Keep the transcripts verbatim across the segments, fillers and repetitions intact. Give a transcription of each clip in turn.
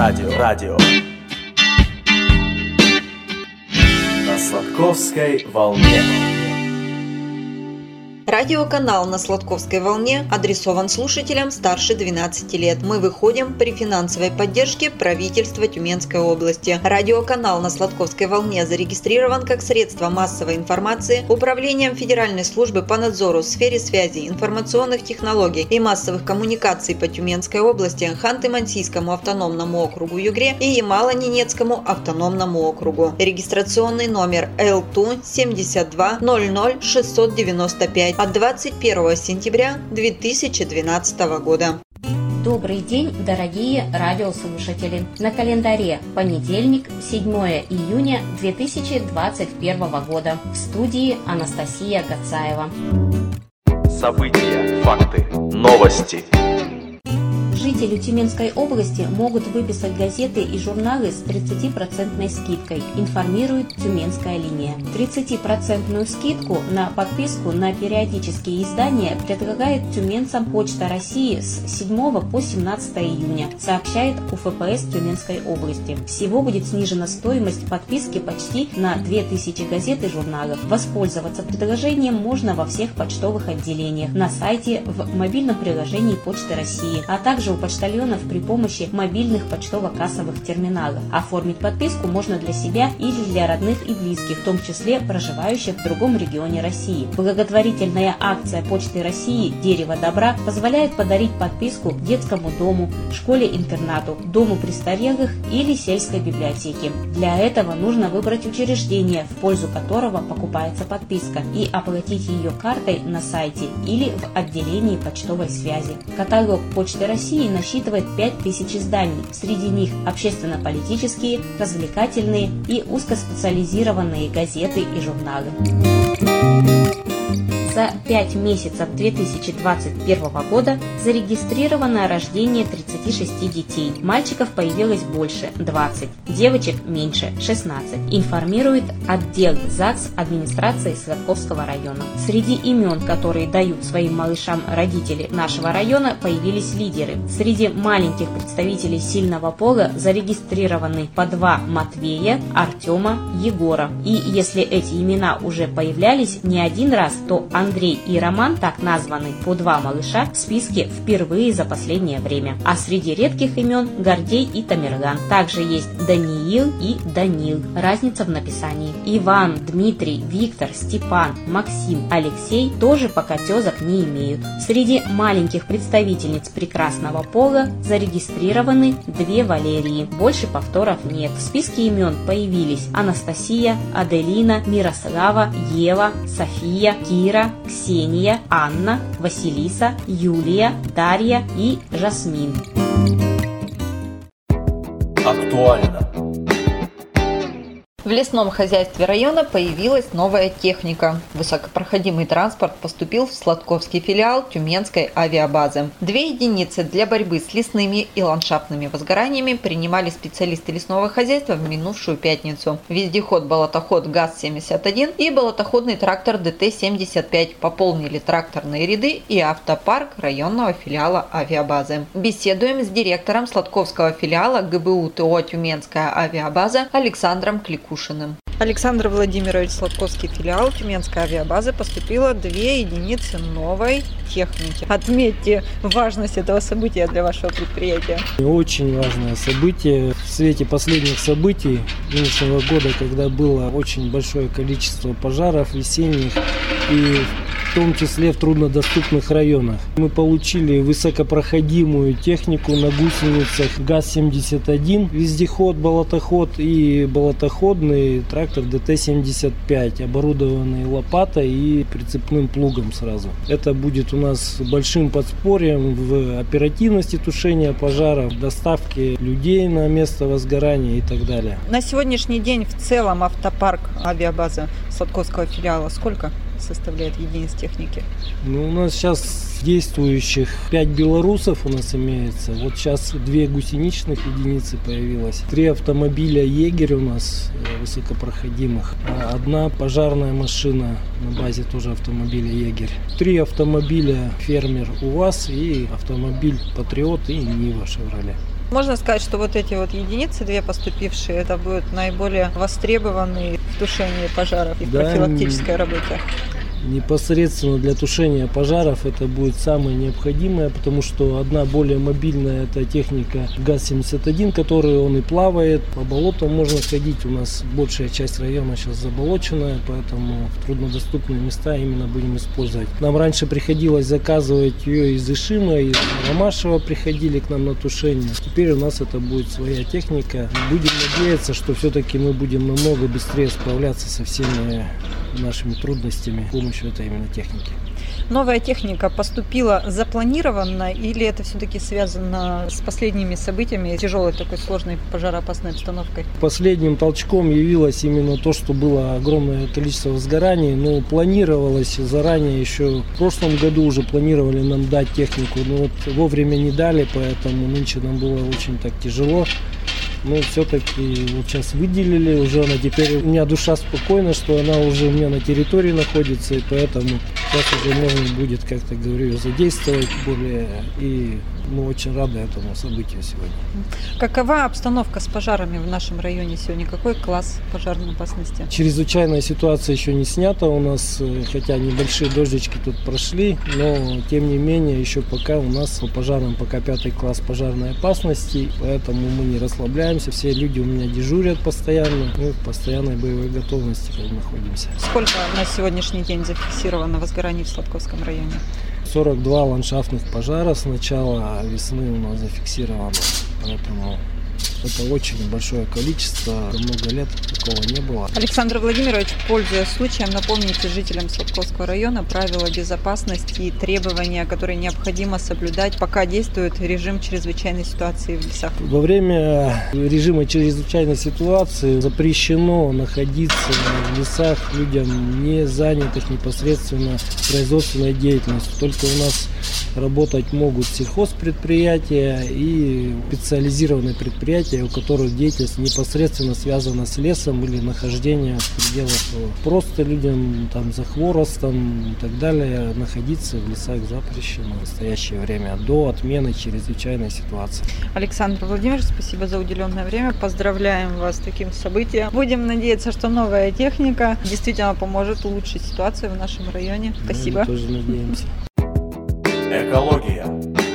радио, радио. На Сладковской волне. Радиоканал на Сладковской волне адресован слушателям старше двенадцати лет. Мы выходим при финансовой поддержке правительства Тюменской области. Радиоканал на Сладковской волне зарегистрирован как средство массовой информации Управлением Федеральной службы по надзору в сфере связи, информационных технологий и массовых коммуникаций по Тюменской области, Ханты-Мансийскому автономному округу Югре и Ямало-Ненецкому автономному округу. Регистрационный номер Эл Ту семьдесят два ноль ноль шестьсот девяносто пять от двадцать первого сентября две тысячи двенадцатого года. Добрый день, дорогие радиослушатели! На календаре понедельник, седьмое июня две тысячи двадцать первого года. В студии Анастасия Гацаева. События, факты, новости. Жители Тюменской области могут выписать газеты и журналы с тридцатипроцентной скидкой, информирует Тюменская линия. тридцатипроцентную скидку на подписку на периодические издания предлагает тюменцам Почта России с седьмого по семнадцатое июня, сообщает У Эф Пэ Эс Тюменской области. Всего будет снижена стоимость подписки почти на две тысячи газет и журналов. Воспользоваться предложением можно во всех почтовых отделениях, на сайте, в мобильном приложении Почты России, а также у почтальонов при помощи мобильных почтово-кассовых терминалов. Оформить подписку можно для себя или для родных и близких, в том числе проживающих в другом регионе России. Благотворительная акция Почты России «Дерево добра» позволяет подарить подписку детскому дому, школе-интернату, дому престарелых или сельской библиотеке. Для этого нужно выбрать учреждение, в пользу которого покупается подписка, и оплатить ее картой на сайте или в отделении почтовой связи. Каталог Почты России насчитывает пять тысяч изданий. Среди них общественно-политические, развлекательные и узкоспециализированные газеты и журналы. За пять месяцев две тысячи двадцать первого года зарегистрировано рождение тридцати шести детей. Мальчиков появилось больше – двадцать, девочек меньше – шестнадцать, информирует отдел ЗАГС администрации Сладковского района. Среди имен, которые дают своим малышам родители нашего района, появились лидеры. Среди маленьких представителей сильного пола зарегистрированы по два Матвея, Артема, Егора. И если эти имена уже появлялись не один раз, то Андрей и Роман, так названы по два малыша, в списке впервые за последнее время. А среди редких имен Гордей и Тамерлан. Также есть Даниил и Данил. Разница в написании. Иван, Дмитрий, Виктор, Степан, Максим, Алексей тоже пока тезок не имеют. Среди маленьких представительниц прекрасного пола зарегистрированы две Валерии. Больше повторов нет. В списке имен появились Анастасия, Аделина, Мирослава, Ева, София, Кира, Ксения, Анна, Василиса, Юлия, Дарья и Жасмин. Актуально. В лесном хозяйстве района появилась новая техника. Высокопроходимый транспорт поступил в Сладковский филиал Тюменской авиабазы. Две единицы для борьбы с лесными и ландшафтными возгораниями принимали специалисты лесного хозяйства в минувшую пятницу. Вездеход-болотоход ГАЗ семьдесят один и болотоходный трактор Дэ Тэ семьдесят пять пополнили тракторные ряды и автопарк районного филиала авиабазы. Беседуем с директором Сладковского филиала Гэ Бэ У Тэ О Тюменская авиабаза Александром Кликушиным. Александр Владимирович, Сладковский филиал Тюменской авиабазы, поступило две единицы новой техники. Отметьте важность этого события для вашего предприятия. Очень важное событие в свете последних событий нынешнего года, когда было очень большое количество пожаров весенних и в том числе в труднодоступных районах. Мы получили высокопроходимую технику на гусеницах ГАЗ семьдесят один, вездеход, болотоход и болотоходный трактор Дэ Тэ семьдесят пять, оборудованный лопатой и прицепным плугом сразу. Это будет у нас большим подспорьем в оперативности тушения пожаров, доставке людей на место возгорания и так далее. На сегодняшний день в целом автопарк авиабазы Сладковского филиала сколько составляет единиц техники? Ну, у нас сейчас действующих пять белорусов у нас имеется. Вот сейчас две гусеничных единицы появилось. Три автомобиля «Егерь» у нас высокопроходимых. Одна пожарная машина на базе тоже автомобиля «Егерь». Три автомобиля «Фермер» УАЗ и автомобиль «Патриот» и «Нива» «Шевроле». Можно сказать, что вот эти вот единицы, две поступившие, это будут наиболее востребованные в тушении пожаров и в Да, профилактической работе. Непосредственно для тушения пожаров это будет самое необходимое, потому что одна более мобильная — это техника ГАЗ семьдесят один, который он и плавает. По болотам можно ходить. У нас большая часть района сейчас заболоченная, поэтому в труднодоступные места именно будем использовать. Нам раньше приходилось заказывать ее из Ишима, из Ромашева приходили к нам на тушение. Теперь у нас это будет своя техника. Будем надеяться, что все-таки мы будем намного быстрее справляться со всеми нашими трудностями с помощью этой именно техники. Новая техника поступила запланированно или это все-таки связано с последними событиями, тяжелой такой сложной пожароопасной обстановкой? Последним толчком явилось именно то, что было огромное количество возгораний, но планировалось заранее, еще в прошлом году уже планировали нам дать технику, но вот вовремя не дали, поэтому нынче нам было очень так тяжело. Но все-таки вот сейчас выделили, уже она теперь, у меня душа спокойна, что она уже у меня на территории находится, и поэтому сейчас уже можно будет, как-то говорю, ее задействовать более, и мы очень рады этому событию сегодня. Какова обстановка с пожарами в нашем районе сегодня? Какой класс пожарной опасности? Чрезвычайная ситуация еще не снята у нас, хотя небольшие дождички тут прошли, но тем не менее еще пока у нас по пожарам пока пятый класс пожарной опасности, поэтому мы не расслабляемся, все люди у меня дежурят постоянно, мы в постоянной боевой готовности находимся. Сколько на сегодняшний день зафиксировано возгораний в Сладковском районе? сорок два ландшафтных пожара с начала весны у нас зафиксировано, поэтому это очень большое количество, много лет такого не было. Александр Владимирович, пользуясь случаем, напомните жителям Сладковского района правила безопасности и требования, которые необходимо соблюдать, пока действует режим чрезвычайной ситуации в лесах. Во время режима чрезвычайной ситуации запрещено находиться в лесах людям, не занятых непосредственно производственной деятельностью. Только у нас работать могут сельхозпредприятия и специализированные предприятия, у которых деятельность непосредственно связана с лесом или нахождение в пределах. Просто людям там за хворостом и так далее находиться в лесах запрещено в настоящее время до отмены чрезвычайной ситуации. Александр Владимирович, спасибо за уделенное время. Поздравляем вас с таким событием. Будем надеяться, что новая техника действительно поможет улучшить ситуацию в нашем районе. Спасибо. Мы тоже надеемся. Экология.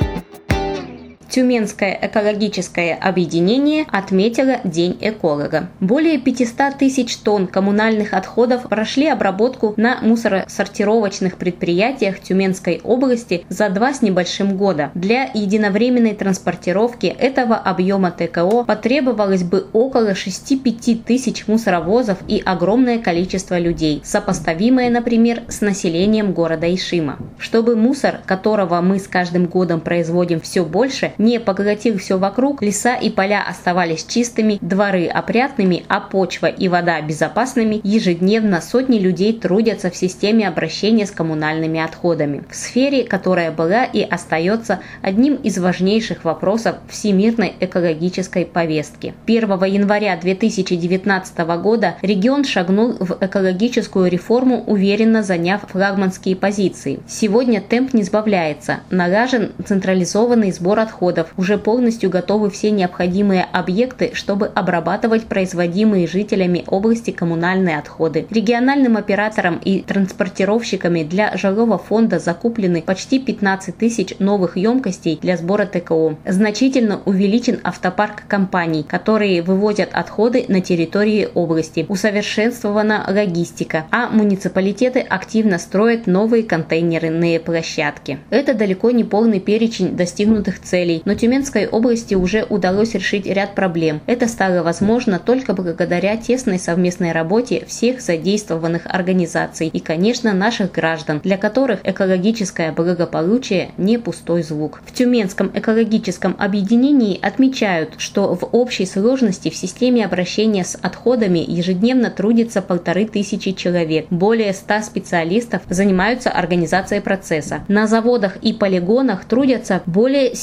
Тюменское экологическое объединение отметило День эколога. Более пятьсот тысяч тонн коммунальных отходов прошли обработку на мусоросортировочных предприятиях Тюменской области за два с небольшим года. Для единовременной транспортировки этого объема ТКО потребовалось бы около шести пяти тысяч мусоровозов и огромное количество людей, сопоставимое, например, с населением города Ишима. Чтобы мусор, которого мы с каждым годом производим все больше, не поглотил все вокруг, леса и поля оставались чистыми, дворы опрятными, а почва и вода безопасными, ежедневно сотни людей трудятся в системе обращения с коммунальными отходами, в сфере, которая была и остается одним из важнейших вопросов всемирной экологической повестки. первого января две тысячи девятнадцатого года регион шагнул в экологическую реформу, уверенно заняв флагманские позиции. Сегодня темп не сбавляется, налажен централизованный сбор отходов, уже полностью готовы все необходимые объекты, чтобы обрабатывать производимые жителями области коммунальные отходы. Региональным операторам и транспортировщиками для жилого фонда закуплены почти пятнадцать тысяч новых емкостей для сбора ТКО. Значительно увеличен автопарк компаний, которые вывозят отходы на территории области. Усовершенствована логистика, а муниципалитеты активно строят новые контейнерные площадки. Это далеко не полный перечень достигнутых целей, но Тюменской области уже удалось решить ряд проблем. Это стало возможно только благодаря тесной совместной работе всех задействованных организаций и, конечно, наших граждан, для которых экологическое благополучие не пустой звук. В Тюменском экологическом объединении отмечают, что в общей сложности в системе обращения с отходами ежедневно трудится полторы тысячи человек. Более ста специалистов занимаются организацией процесса. На заводах и полигонах трудятся более семисот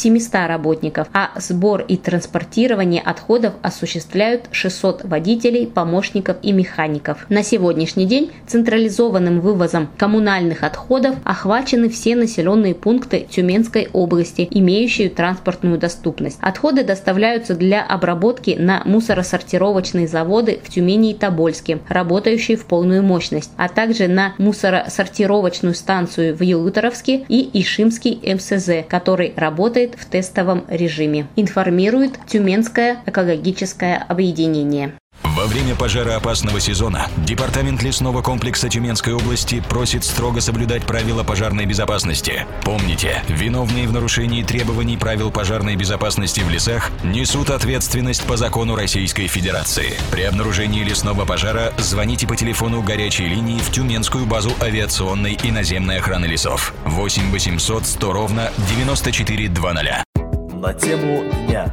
работников, а сбор и транспортирование отходов осуществляют шестьсот водителей, помощников и механиков. На сегодняшний день централизованным вывозом коммунальных отходов охвачены все населенные пункты Тюменской области, имеющие транспортную доступность. Отходы доставляются для обработки на мусоросортировочные заводы в Тюмени и Тобольске, работающие в полную мощность, а также на мусоросортировочную станцию в Елуторовске и Ишимский эм эс зэ, который работает в тестовом режиме, информирует Тюменское экологическое объединение. Во время пожароопасного сезона Департамент лесного комплекса Тюменской области просит строго соблюдать правила пожарной безопасности. Помните, виновные в нарушении требований правил пожарной безопасности в лесах несут ответственность по закону Российской Федерации. При обнаружении лесного пожара звоните по телефону горячей линии в Тюменскую базу авиационной и наземной охраны лесов восемь восемьсот сто ровно девяносто четыре двадцать. На тему дня.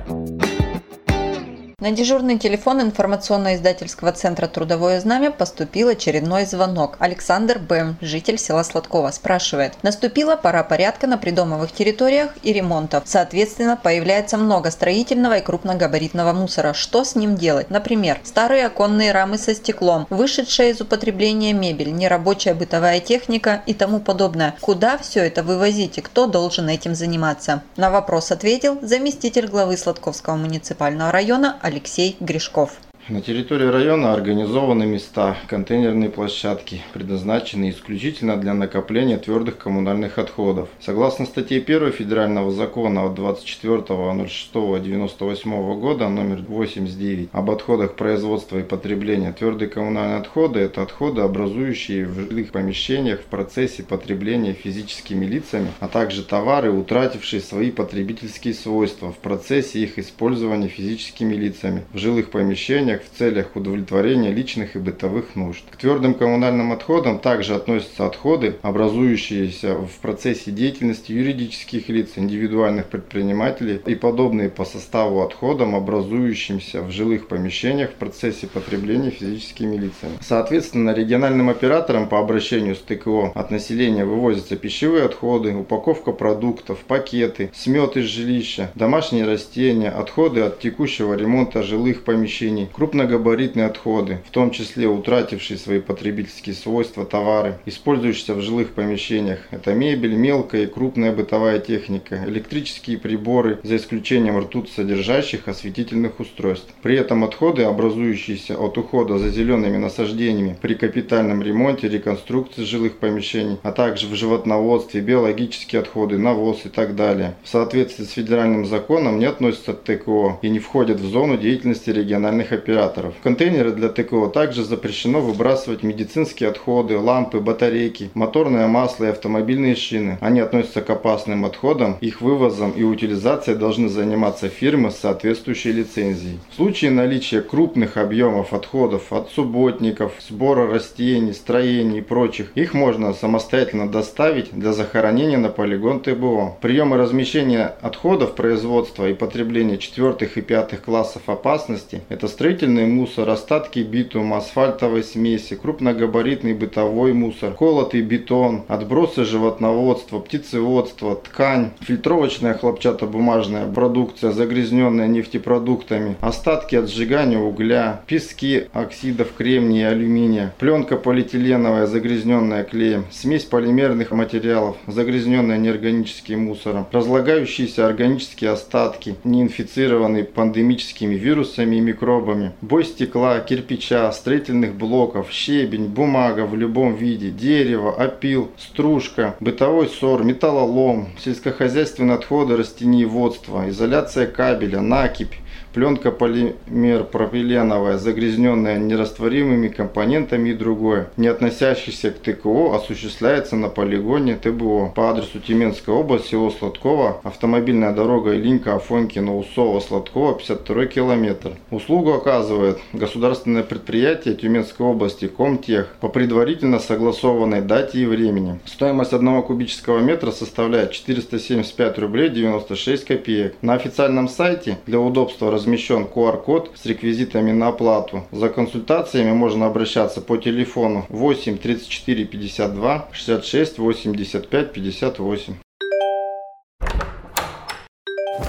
На дежурный телефон информационно-издательского центра «Трудовое знамя» поступил очередной звонок. Александр Б., житель села Сладкова, спрашивает. Наступила пора порядка на придомовых территориях и ремонтов. Соответственно, появляется много строительного и крупногабаритного мусора. Что с ним делать? Например, старые оконные рамы со стеклом, вышедшая из употребления мебель, нерабочая бытовая техника и тому подобное. Куда все это вывозить и кто должен этим заниматься? На вопрос ответил заместитель главы Сладковского муниципального района Алексей Гришков. На территории района организованы места, контейнерные площадки, предназначенные исключительно для накопления твердых коммунальных отходов. Согласно статье первой Федерального закона от двадцать четвёртого шестого девяносто восьмого года номер восемьдесят девять об отходах производства и потребления, твердые коммунальные отходы – это отходы, образующие в жилых помещениях в процессе потребления физическими лицами, а также товары, утратившие свои потребительские свойства в процессе их использования физическими лицами в жилых помещениях в целях удовлетворения личных и бытовых нужд. К твердым коммунальным отходам также относятся отходы, образующиеся в процессе деятельности юридических лиц, индивидуальных предпринимателей и подобные по составу отходам, образующимся в жилых помещениях в процессе потребления физическими лицами. Соответственно, региональным операторам по обращению с тэ ка о от населения вывозятся пищевые отходы, упаковка продуктов, пакеты, смет из жилища, домашние растения, отходы от текущего ремонта жилых помещений, крупногабаритные отходы, в том числе утратившие свои потребительские свойства товары, использующиеся в жилых помещениях. Это мебель, мелкая и крупная бытовая техника, электрические приборы, за исключением ртутьсодержащих осветительных устройств. При этом отходы, образующиеся от ухода за зелеными насаждениями при капитальном ремонте, реконструкции жилых помещений, а также в животноводстве, биологические отходы, навоз и так далее, в соответствии с федеральным законом не относятся к тэ ка о и не входят в зону деятельности региональных операторов. В контейнеры для тэ ка о также запрещено выбрасывать медицинские отходы, лампы, батарейки, моторное масло и автомобильные шины. Они относятся к опасным отходам, их вывозом и утилизацией должны заниматься фирмы с соответствующей лицензией. В случае наличия крупных объемов отходов от субботников, сбора растений, строений и прочих, их можно самостоятельно доставить для захоронения на полигон тэ бэ о. Прием и размещение отходов производства и потребления четвертых и пятых классов опасности – это строительные мусор, остатки битума, асфальтовой смеси, крупногабаритный бытовой мусор, колотый бетон, отбросы животноводства, птицеводства, ткань, фильтровочная хлопчатобумажная продукция, загрязненная нефтепродуктами, остатки от сжигания угля, пески оксидов кремния и алюминия, пленка полиэтиленовая, загрязненная клеем, смесь полимерных материалов, загрязненная неорганическим мусором, разлагающиеся органические остатки, неинфицированные пандемическими вирусами и микробами, бой стекла, кирпича, строительных блоков, щебень, бумага в любом виде, дерево, опил, стружка, бытовой ссор, металлолом, сельскохозяйственные отходы растениеводства, изоляция кабеля, накипь, пленка полимер пропиленовая, загрязненная нерастворимыми компонентами и другое, не относящийся к тэ ка о, осуществляется на полигоне тэ бэ о по адресу Тюменская область, село Сладково, автомобильная дорога Илинка, Афонькина, Усово, Сладково, пятьдесят второй километр. Услугу оказывает государственное предприятие Тюменской области Комтех по предварительно согласованной дате и времени. Стоимость одного кубического метра составляет четыреста семьдесят пять рублей девяносто шесть копеек. На официальном сайте для удобства размещен ку ар код с реквизитами на оплату. За консультациями можно обращаться по телефону восемь тридцать четыре пятьдесят два шестьдесят шесть восемьдесят пять пятьдесят восемь.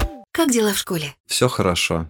Как дела в школе? Все хорошо.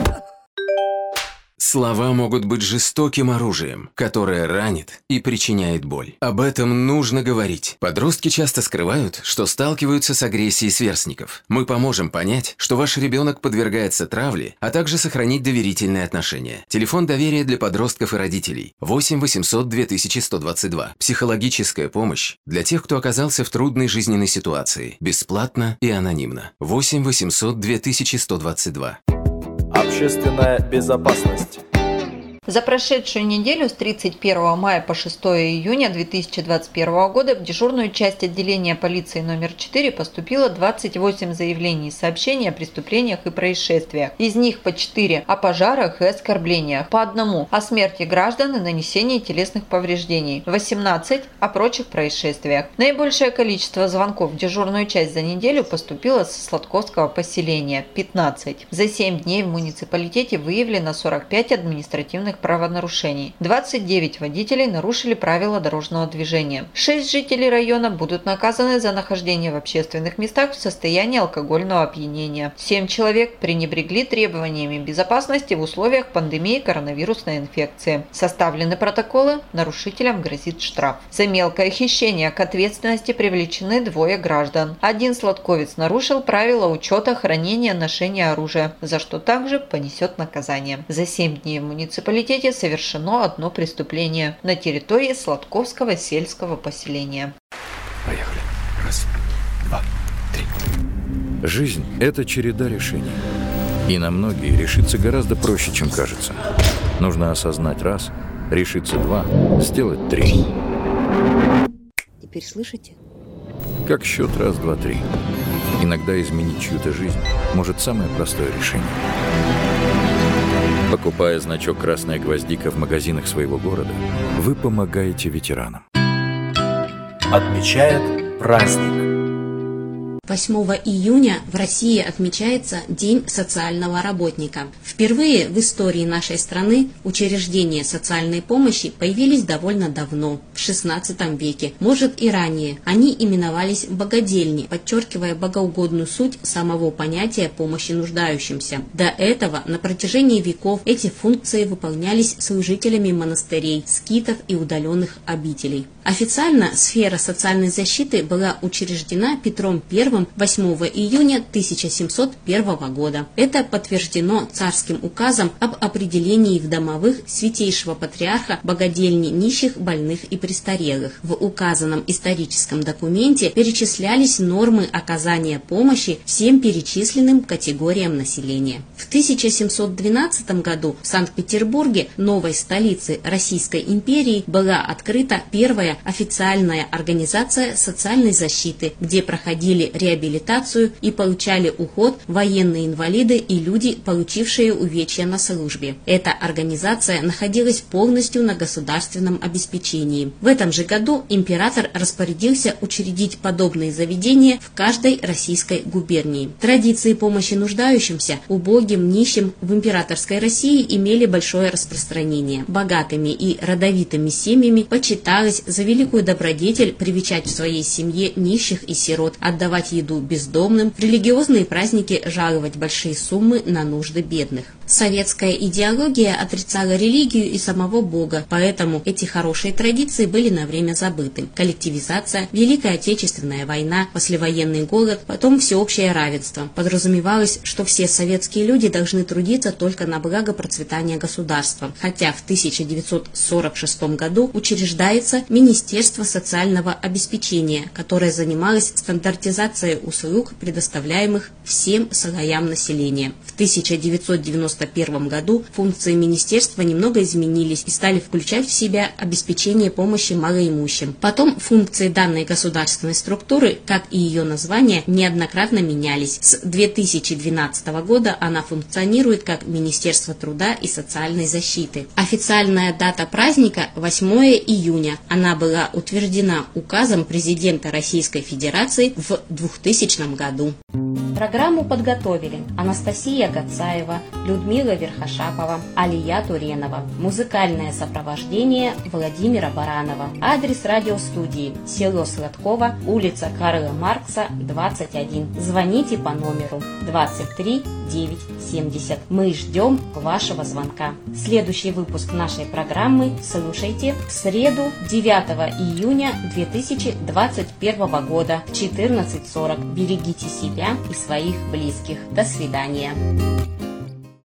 Слова могут быть жестоким оружием, которое ранит и причиняет боль. Об этом нужно говорить. Подростки часто скрывают, что сталкиваются с агрессией сверстников. Мы поможем понять, что ваш ребенок подвергается травле, а также сохранить доверительные отношения. Телефон доверия для подростков и родителей. восемь восемьсот две тысячи сто двадцать два. Психологическая помощь для тех, кто оказался в трудной жизненной ситуации. Бесплатно и анонимно. восемь восемьсот две тысячи сто двадцать два. Общественная безопасность. За прошедшую неделю с тридцать первого мая по шестое июня две тысячи двадцать первого года в дежурную часть отделения полиции номер четыре поступило двадцать восемь заявлений и сообщений о преступлениях и происшествиях. Из них по четыре о пожарах и оскорблениях, по одному о смерти граждан и нанесении телесных повреждений, восемнадцать о прочих происшествиях. Наибольшее количество звонков в дежурную часть за неделю поступило со Сладковского поселения – пятнадцать. За семь дней в муниципалитете выявлено сорок пять административных правонарушений. двадцать девять водителей нарушили правила дорожного движения. шесть жителей района будут наказаны за нахождение в общественных местах в состоянии алкогольного опьянения. семь человек пренебрегли требованиями безопасности в условиях пандемии коронавирусной инфекции. Составлены протоколы, нарушителям грозит штраф. За мелкое хищение к ответственности привлечены двое граждан. Один сладковец нарушил правила учета хранения и ношения оружия, за что также понесет наказание. За семь дней в муниципалитете совершено одно преступление на территории Сладковского сельского поселения. Поехали. Раз, два, три. Жизнь – это череда решений. И на многие решиться гораздо проще, чем кажется. Нужно осознать раз, решиться два, сделать три. Теперь слышите? Как счет раз, два, три. Иногда изменить чью-то жизнь может самое простое решение. Покупая значок «Красная гвоздика» в магазинах своего города, вы помогаете ветеранам. Отмечает праздник. восьмого июня в России отмечается День социального работника. Впервые в истории нашей страны учреждения социальной помощи появились довольно давно, в шестнадцатом веке, может и ранее. Они именовались богадельни, подчеркивая богоугодную суть самого понятия помощи нуждающимся. До этого на протяжении веков эти функции выполнялись служителями монастырей, скитов и удаленных обителей. Официально сфера социальной защиты была учреждена Петром Первым восьмого июня тысяча семьсот первого года. Это подтверждено царским указом об определении в домовых святейшего патриарха богадельни нищих, больных и престарелых. В указанном историческом документе перечислялись нормы оказания помощи всем перечисленным категориям населения. В тысяча семьсот двенадцатом году в Санкт-Петербурге, новой столице Российской империи, была открыта первая официальная организация социальной защиты, где проходили реабилитацию и получали уход военные инвалиды и люди, получившие увечья на службе. Эта организация находилась полностью на государственном обеспечении. В этом же году император распорядился учредить подобные заведения в каждой российской губернии. Традиции помощи нуждающимся, убогим, нищим в императорской России имели большое распространение. Богатыми и родовитыми семьями почиталось за великую добродетель привечать в своей семье нищих и сирот, отдавать еду бездомным, в религиозные праздники жаловать большие суммы на нужды бедных. Советская идеология отрицала религию и самого Бога, поэтому эти хорошие традиции были на время забыты. Коллективизация, Великая Отечественная война, послевоенный голод, потом всеобщее равенство. Подразумевалось, что все советские люди должны трудиться только на благо процветания государства, хотя в тысяча девятьсот сорок шестом году учреждается Министерство социального обеспечения, которое занималось стандартизацией услуг, предоставляемых всем слоям населения. В тысяча девятьсот девяносто первом году функции министерства немного изменились и стали включать в себя обеспечение помощи малоимущим. Потом функции данной государственной структуры, как и ее название, неоднократно менялись. С две тысячи двенадцатого года она функционирует как Министерство труда и социальной защиты. Официальная дата праздника – восьмое июня. Она была утверждена указом президента Российской Федерации в двухтысячном году. Программу подготовили Анастасия Гацаева, Людмила Верхошапова, Алия Туренова. Музыкальное сопровождение Владимира Баранова. Адрес радиостудии: село Сладково, улица Карла Маркса, двадцать один. Звоните по номеру двадцать три девятьсот семьдесят. Мы ждем вашего звонка. Следующий выпуск нашей программы слушайте в среду девятого июня две тысячи двадцать первого года в четырнадцать сорок. Берегите себя и своих близких. До свидания.